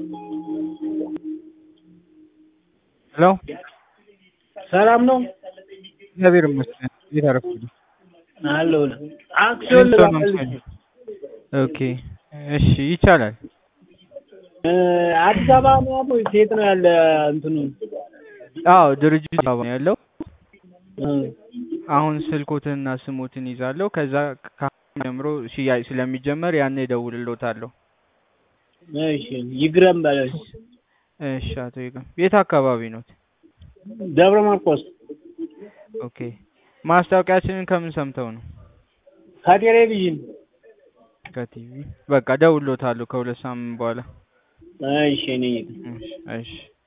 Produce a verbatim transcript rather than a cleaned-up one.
ሄሎ ሰላም ነው? እግዚአብሔር ይመስገን። እንዴት አረፈዱ? አለሁ። አክሲዮን ልፈልግ። ኦኬ እሺ ይቻላል። አዲስ አበባ ነው ያለው ወይስ የት ነው ያለ እንትኑ? አዎ ድርጅቱ አበባ ነው ያለው። አሁን ስልኮትንና ስሞትን ይዛለሁ። ከዛ ጀምሮ ሽያጭ ስለሚጀመር ያኔ እደውልልዎታለሁ። እሺ ይግረም በለሽ። እሺ አቶ ይግረም የት አካባቢ ነው? ደብረ ማርቆስ። ኦኬ ማስታወቂያችንን ከምን ሰምተው ነው? ከቴሌቪዥን። ከቲቪ በቃ እደውልልዎታለሁ ከሁለት ሳምንት በኋላ። እሺ እኔ እሺ እሺ